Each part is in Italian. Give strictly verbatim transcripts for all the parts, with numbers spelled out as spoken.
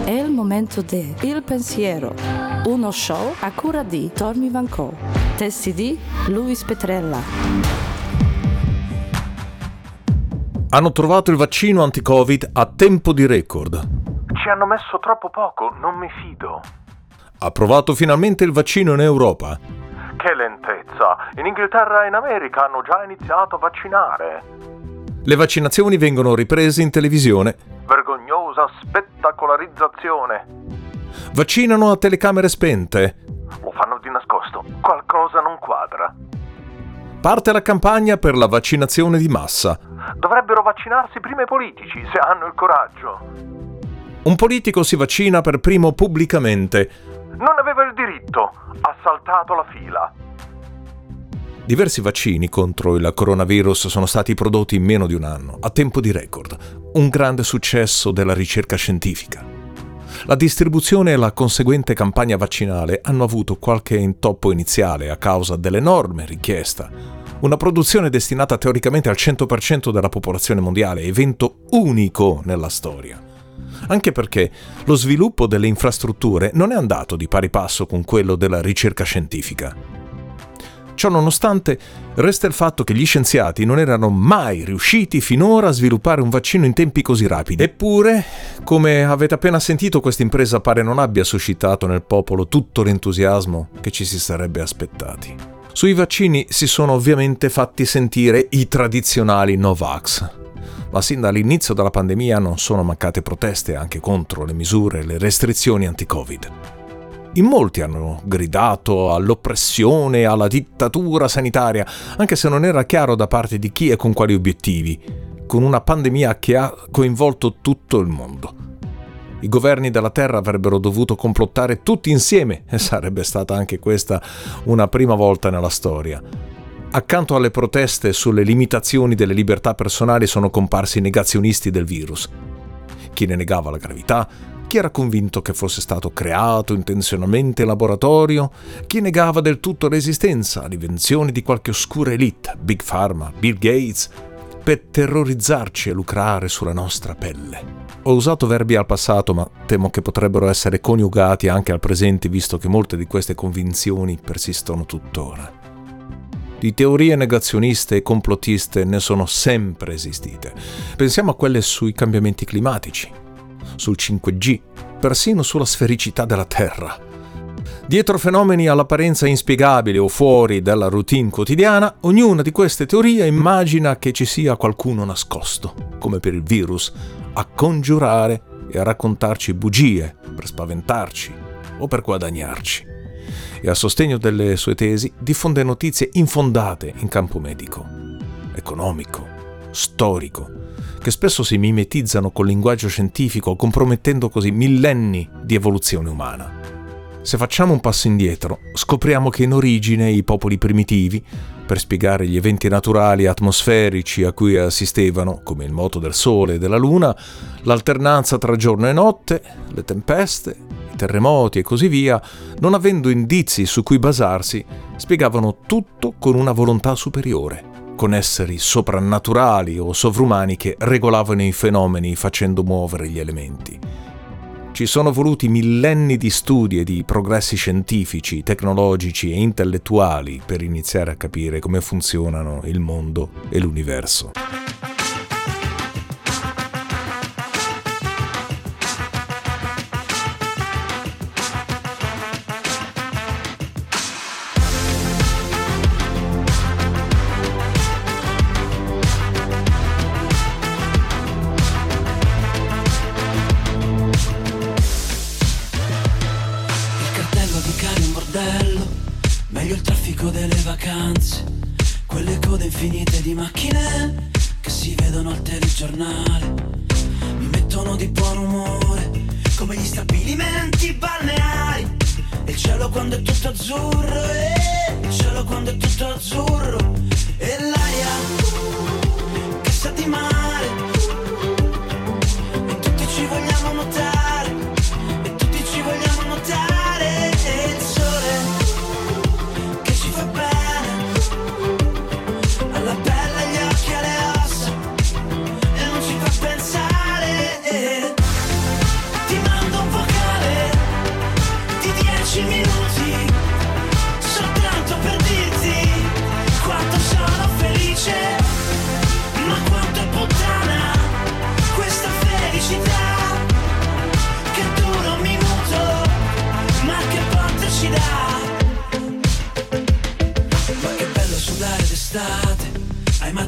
È il momento di Il Pensiero, uno show a cura di Tommy Vancò, testi di Luis Petrella. Hanno trovato il vaccino anti-Covid a tempo di record. Ci hanno messo troppo poco, non mi fido. Approvato finalmente il vaccino in Europa. Che lentezza! In Inghilterra e in America hanno già iniziato a vaccinare. Le vaccinazioni vengono riprese in televisione. Vergognosa spettacolarizzazione. Vaccinano a telecamere spente. Lo fanno di nascosto. Qualcosa non quadra. Parte la campagna per la vaccinazione di massa. Dovrebbero vaccinarsi prima i politici, se hanno il coraggio. Un politico si vaccina per primo pubblicamente. Non aveva il diritto. Ha saltato la fila. Diversi vaccini contro il coronavirus sono stati prodotti in meno di un anno, a tempo di record. Un grande successo della ricerca scientifica. La distribuzione e la conseguente campagna vaccinale hanno avuto qualche intoppo iniziale a causa dell'enorme richiesta. Una produzione destinata teoricamente al cento per cento della popolazione mondiale, evento unico nella storia. Anche perché lo sviluppo delle infrastrutture non è andato di pari passo con quello della ricerca scientifica. Ciò nonostante, resta il fatto che gli scienziati non erano mai riusciti finora a sviluppare un vaccino in tempi così rapidi. Eppure, come avete appena sentito, questa impresa pare non abbia suscitato nel popolo tutto l'entusiasmo che ci si sarebbe aspettati. Sui vaccini si sono ovviamente fatti sentire i tradizionali Novax. Ma sin dall'inizio della pandemia non sono mancate proteste anche contro le misure e le restrizioni anti-Covid. In molti hanno gridato all'oppressione e alla dittatura sanitaria, anche se non era chiaro da parte di chi e con quali obiettivi, con una pandemia che ha coinvolto tutto il mondo. I governi della Terra avrebbero dovuto complottare tutti insieme, e sarebbe stata anche questa una prima volta nella storia. Accanto alle proteste sulle limitazioni delle libertà personali sono comparsi i negazionisti del virus. Chi ne negava la gravità, chi era convinto che fosse stato creato intenzionalmente in laboratorio, chi negava del tutto l'esistenza all'invenzione di qualche oscura elite, Big Pharma, Bill Gates, per terrorizzarci e lucrare sulla nostra pelle. Ho usato verbi al passato, ma temo che potrebbero essere coniugati anche al presente, visto che molte di queste convinzioni persistono tuttora. Di teorie negazioniste e complottiste ne sono sempre esistite. Pensiamo a quelle sui cambiamenti climatici, sul cinque G, persino sulla sfericità della Terra. Dietro fenomeni all'apparenza inspiegabili o fuori dalla routine quotidiana, ognuna di queste teorie immagina che ci sia qualcuno nascosto, come per il virus, a congiurare e a raccontarci bugie per spaventarci o per guadagnarci. E a sostegno delle sue tesi diffonde notizie infondate in campo medico, economico, storico, che spesso si mimetizzano col linguaggio scientifico, compromettendo così millenni di evoluzione umana. Se facciamo un passo indietro, scopriamo che in origine i popoli primitivi, per spiegare gli eventi naturali e atmosferici a cui assistevano, come il moto del sole e della luna, l'alternanza tra giorno e notte, le tempeste, i terremoti e così via, non avendo indizi su cui basarsi, spiegavano tutto con una volontà superiore, con esseri soprannaturali o sovrumani che regolavano i fenomeni facendo muovere gli elementi. Ci sono voluti millenni di studi e di progressi scientifici, tecnologici e intellettuali per iniziare a capire come funzionano il mondo e l'universo. Meglio il traffico delle vacanze, quelle code infinite di macchine che si vedono al telegiornale, mi mettono di buon umore come gli stabilimenti balneari. E il cielo quando è tutto azzurro, e il cielo quando è tutto azzurro, e l'aria che sa di mare, e tutti ci vogliamo nuotare, e tutti ci vogliamo nuotare, e il sole fa bene alla pelle, agli occhi, alle ossa, e non ci fa pensare. Ti mando un po'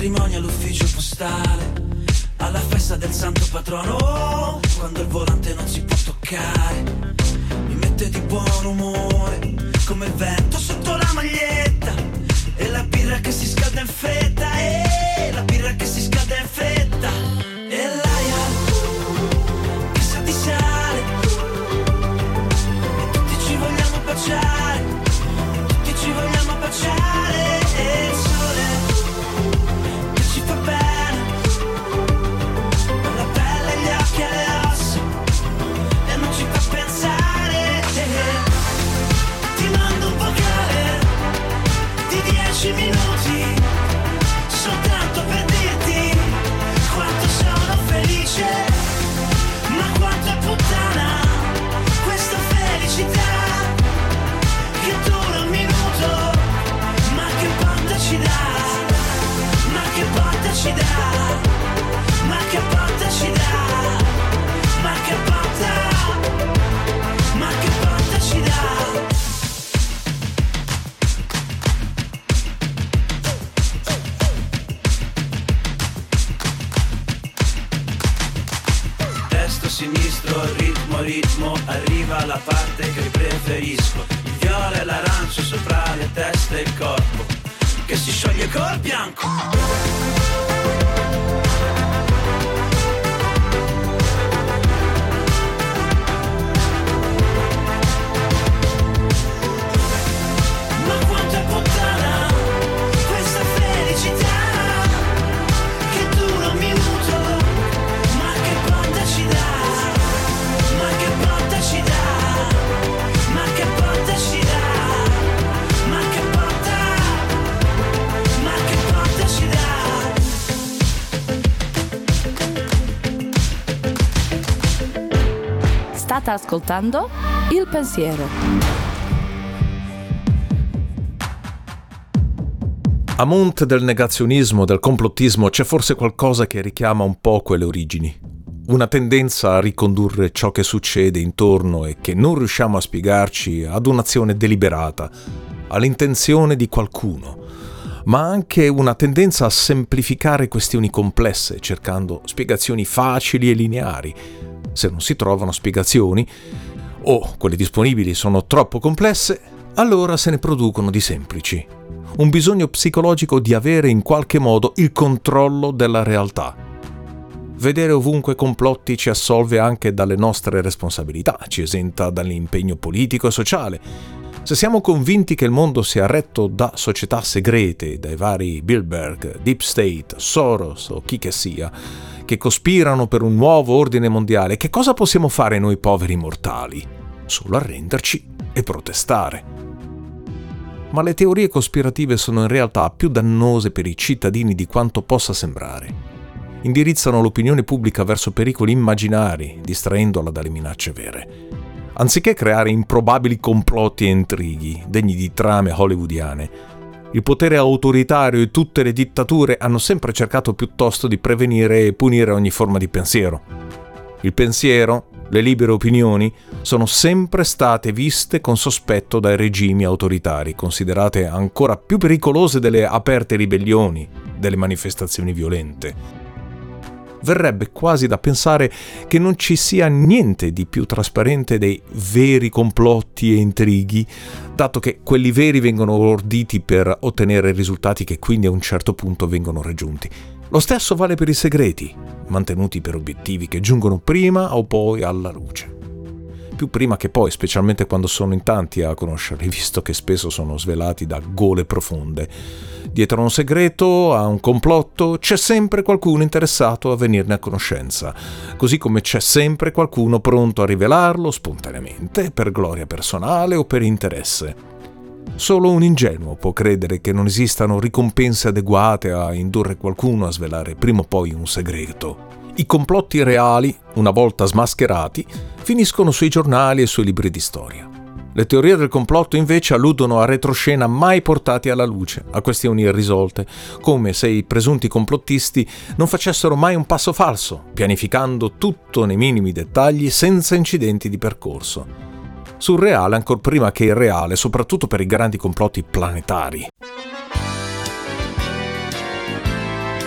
matrimoni all'ufficio postale, alla festa del santo patrono, quando il volante non si può toccare. Mi mette di buon umore, come il vento sotto la maglietta, e la birra che si scalda in fretta, e la birra che si scalda in fretta, e l'aria che sa di sale, e tutti ci vogliamo baciare, e tutti ci vogliamo baciare, e il sole che ci fa bene alla pelle, agli occhi e alle ossa, e non ci fa pensare, eh, ti mando un vocale di dieci minuti, soltanto per dirti quanto sono felice, ma quanto è puttana questa felicità che dura un minuto, ma che botta ci dà, ma che botta ci dà, ma che botta ci dà, ma che botta, ma che botta ci dà. Destro, sinistro, ritmo, ritmo, arriva la parte che preferisco. Il viola e l'arancio sopra le teste e il corpo che si scioglie col bianco. Ma quanto è puttana questa felicità che dura un minuto, ma che botta ci dà, ma che botta ci dà, ma che botta ci dà, ma che botta, ma che botta ci dà. State ascoltando Il Pensiero. A monte del negazionismo, del complottismo, c'è forse qualcosa che richiama un po' quelle origini. Una tendenza a ricondurre ciò che succede intorno e che non riusciamo a spiegarci ad un'azione deliberata, all'intenzione di qualcuno, ma anche una tendenza a semplificare questioni complesse, cercando spiegazioni facili e lineari. Se non si trovano spiegazioni, o quelle disponibili sono troppo complesse, allora se ne producono di semplici. Un bisogno psicologico di avere in qualche modo il controllo della realtà. Vedere ovunque complotti ci assolve anche dalle nostre responsabilità, ci esenta dall'impegno politico e sociale. Se siamo convinti che il mondo sia retto da società segrete, dai vari Bilderberg, Deep State, Soros o chi che sia, che cospirano per un nuovo ordine mondiale, che cosa possiamo fare noi poveri mortali? Solo arrenderci e protestare. Ma le teorie cospirative sono in realtà più dannose per i cittadini di quanto possa sembrare. Indirizzano l'opinione pubblica verso pericoli immaginari, distraendola dalle minacce vere. Anziché creare improbabili complotti e intrighi, degni di trame hollywoodiane, il potere autoritario e tutte le dittature hanno sempre cercato piuttosto di prevenire e punire ogni forma di pensiero. Il pensiero, le libere opinioni, sono sempre state viste con sospetto dai regimi autoritari, considerate ancora più pericolose delle aperte ribellioni, delle manifestazioni violente. Verrebbe quasi da pensare che non ci sia niente di più trasparente dei veri complotti e intrighi, dato che quelli veri vengono orditi per ottenere risultati che quindi a un certo punto vengono raggiunti. Lo stesso vale per i segreti, mantenuti per obiettivi che giungono prima o poi alla luce. Più prima che poi, specialmente quando sono in tanti a conoscerli, visto che spesso sono svelati da gole profonde. Dietro a un segreto, a un complotto, c'è sempre qualcuno interessato a venirne a conoscenza, così come c'è sempre qualcuno pronto a rivelarlo spontaneamente, per gloria personale o per interesse. Solo un ingenuo può credere che non esistano ricompense adeguate a indurre qualcuno a svelare prima o poi un segreto. I complotti reali, una volta smascherati, finiscono sui giornali e sui libri di storia. Le teorie del complotto invece alludono a retroscena mai portati alla luce, a questioni irrisolte, come se i presunti complottisti non facessero mai un passo falso, pianificando tutto nei minimi dettagli senza incidenti di percorso. Surreale ancor prima che irreale, soprattutto per i grandi complotti planetari.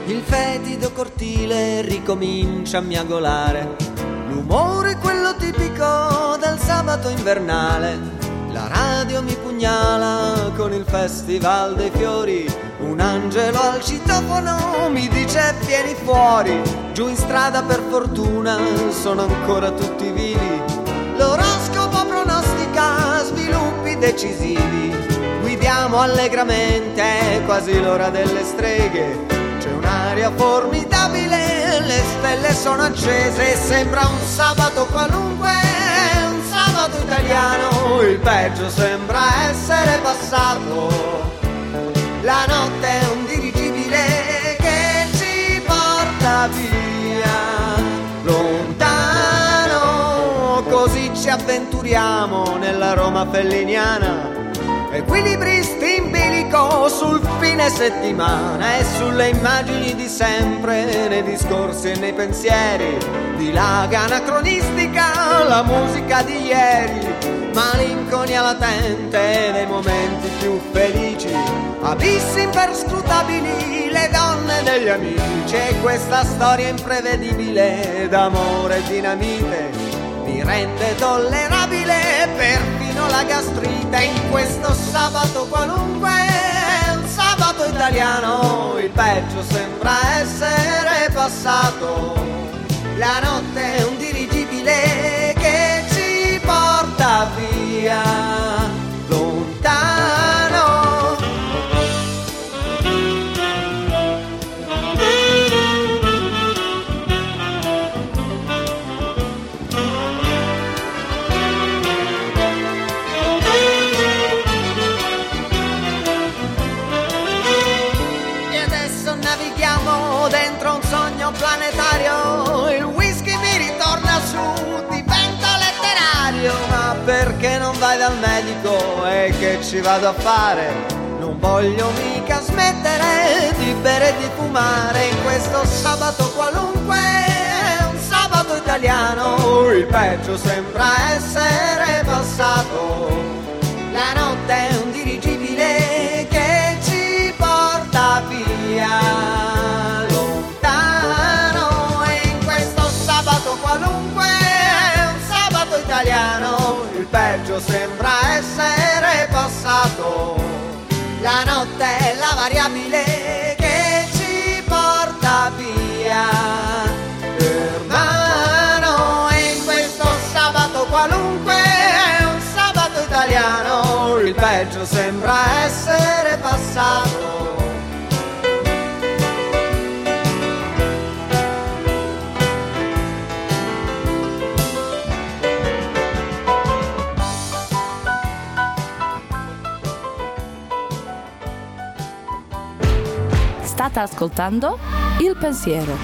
Il fetido cortile ricomincia a miagolare, l'umore è quello tipico del sabato invernale. La radio mi pugnala con il festival dei fiori, un angelo al citofono mi dice vieni fuori. Giù in strada per fortuna sono ancora tutti vivi, l'oroscopo pronostica sviluppi decisivi. Guidiamo allegramente, è quasi l'ora delle streghe, c'è un'aria formidabile, le stelle sono accese e sembra un sabato qualunque, un sabato italiano. Il peggio sembra essere passato, la notte è un dirigibile che ci porta via lontano, così ci avventuriamo nella Roma felliniana. Equilibristi in bilico sul fine settimana e sulle immagini di sempre, nei discorsi e nei pensieri, dilaga anacronistica la musica di ieri, malinconia latente dei momenti più felici, abissi imperscrutabili le donne degli amici, e questa storia imprevedibile d'amore e dinamite mi rende tollerabile perfino la gastrite. In questo sabato qualunque, un sabato italiano, il peggio sembra essere passato, la notte è un dirigibile che ci porta via lontano. Dentro un sogno planetario, il whisky mi ritorna su, diventa letterario. Ma perché non vai dal medico e che ci vado a fare? Non voglio mica smettere di bere e di fumare. In questo sabato qualunque, un sabato italiano, il peggio sembra essere passato, la notte è un dirigibile che ci porta via italiano. Il peggio sembra essere passato, la notte è la variabile che ci porta via hermano. E in questo sabato qualunque, un sabato italiano, il peggio sembra essere passato. State ascoltando Il Pensiero.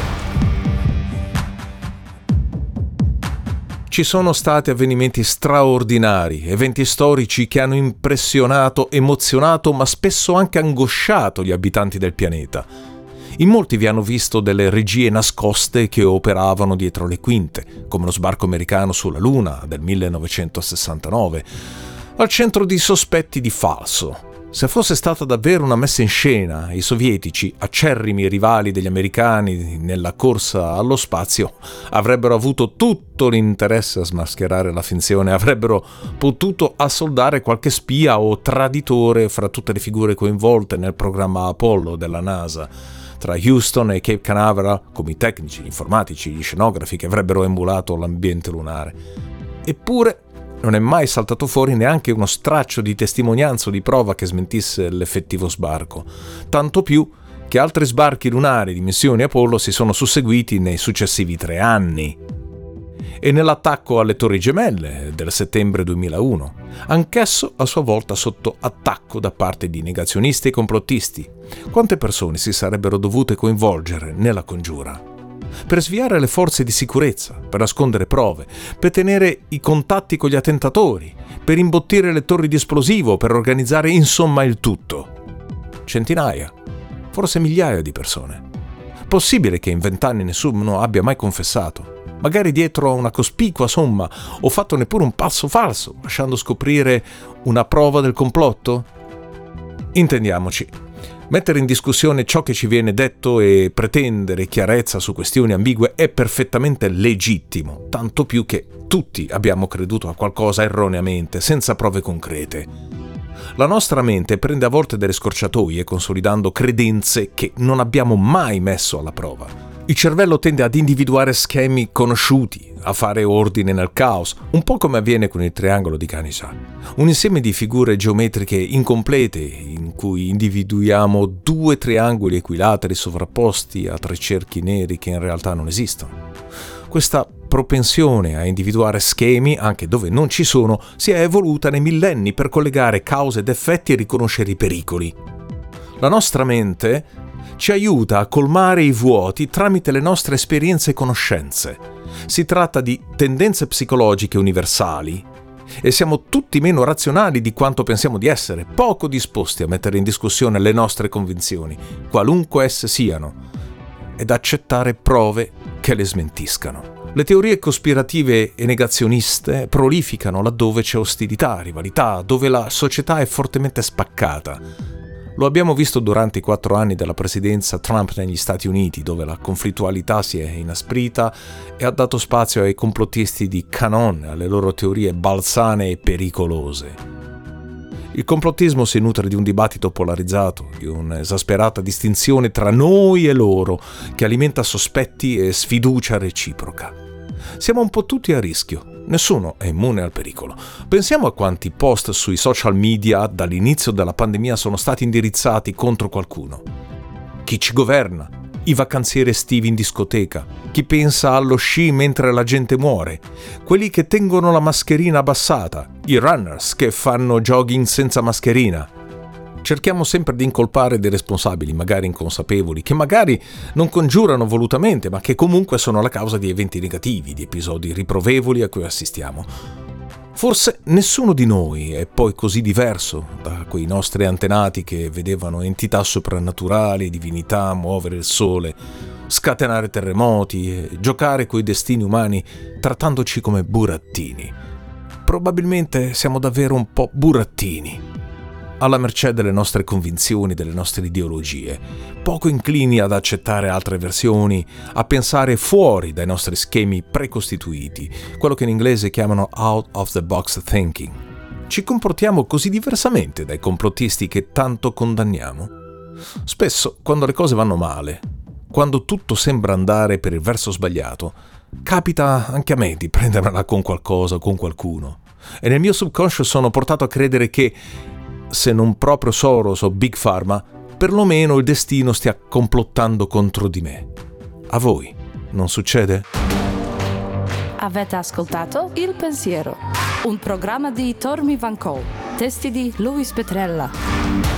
Ci sono stati avvenimenti straordinari, eventi storici che hanno impressionato, emozionato, ma spesso anche angosciato gli abitanti del pianeta. In molti vi hanno visto delle regie nascoste che operavano dietro le quinte, come lo sbarco americano sulla Luna del millenovecentosessantanove, al centro di sospetti di falso. Se fosse stata davvero una messa in scena, i sovietici, acerrimi rivali degli americani nella corsa allo spazio, avrebbero avuto tutto l'interesse a smascherare la finzione, avrebbero potuto assoldare qualche spia o traditore fra tutte le figure coinvolte nel programma Apollo della NASA, tra Houston e Cape Canaveral, come i tecnici, gli informatici, gli scenografi che avrebbero emulato l'ambiente lunare. Eppure non è mai saltato fuori neanche uno straccio di testimonianza o di prova che smentisse l'effettivo sbarco, tanto più che altri sbarchi lunari di missioni Apollo si sono susseguiti nei successivi tre anni. E nell'attacco alle Torri Gemelle del settembre duemilauno, anch'esso a sua volta sotto attacco da parte di negazionisti e complottisti. Quante persone si sarebbero dovute coinvolgere nella congiura? Per sviare le forze di sicurezza, per nascondere prove, per tenere i contatti con gli attentatori, per imbottire le torri di esplosivo, per organizzare insomma il tutto. Centinaia, forse migliaia di persone. Possibile che in vent'anni nessuno abbia mai confessato, magari dietro a una cospicua somma, o fatto neppure un passo falso, lasciando scoprire una prova del complotto? Intendiamoci. Mettere in discussione ciò che ci viene detto e pretendere chiarezza su questioni ambigue è perfettamente legittimo, tanto più che tutti abbiamo creduto a qualcosa erroneamente, senza prove concrete. La nostra mente prende a volte delle scorciatoie consolidando credenze che non abbiamo mai messo alla prova. Il cervello tende ad individuare schemi conosciuti, a fare ordine nel caos, un po' come avviene con il triangolo di Canisa. Un insieme di figure geometriche incomplete in cui individuiamo due triangoli equilateri sovrapposti a tre cerchi neri che in realtà non esistono. Questa propensione a individuare schemi, anche dove non ci sono, si è evoluta nei millenni per collegare cause ed effetti e riconoscere i pericoli. La nostra mente ci aiuta a colmare i vuoti tramite le nostre esperienze e conoscenze. Si tratta di tendenze psicologiche universali e siamo tutti meno razionali di quanto pensiamo di essere, poco disposti a mettere in discussione le nostre convinzioni, qualunque esse siano, ed accettare prove che le smentiscano. Le teorie cospirative e negazioniste prolificano laddove c'è ostilità, rivalità, dove la società è fortemente spaccata. Lo abbiamo visto durante i quattro anni della presidenza Trump negli Stati Uniti, dove la conflittualità si è inasprita e ha dato spazio ai complottisti di QAnon, alle loro teorie balzane e pericolose. Il complottismo si nutre di un dibattito polarizzato, di un'esasperata distinzione tra noi e loro, che alimenta sospetti e sfiducia reciproca. Siamo un po' tutti a rischio. Nessuno è immune al pericolo. Pensiamo a quanti post sui social media dall'inizio della pandemia sono stati indirizzati contro qualcuno. Chi ci governa? I vacanzieri estivi in discoteca? Chi pensa allo sci mentre la gente muore? Quelli che tengono la mascherina abbassata? I runners che fanno jogging senza mascherina? Cerchiamo sempre di incolpare dei responsabili, magari inconsapevoli, che magari non congiurano volutamente, ma che comunque sono la causa di eventi negativi, di episodi riprovevoli a cui assistiamo. Forse nessuno di noi è poi così diverso da quei nostri antenati che vedevano entità soprannaturali, divinità muovere il sole, scatenare terremoti e giocare coi destini umani trattandoci come burattini. Probabilmente siamo davvero un po' burattini, alla mercé delle nostre convinzioni, delle nostre ideologie, poco inclini ad accettare altre versioni, a pensare fuori dai nostri schemi precostituiti, quello che in inglese chiamano out of the box thinking. Ci comportiamo così diversamente dai complottisti che tanto condanniamo? Spesso, quando le cose vanno male, quando tutto sembra andare per il verso sbagliato, capita anche a me di prendermela con qualcosa o con qualcuno. E nel mio subconscio sono portato a credere che, se non proprio Soros o Big Pharma, perlomeno il destino stia complottando contro di me. A voi non succede? Avete ascoltato Il Pensiero, un programma di Tormi Vancò, testi di Luis Petrella.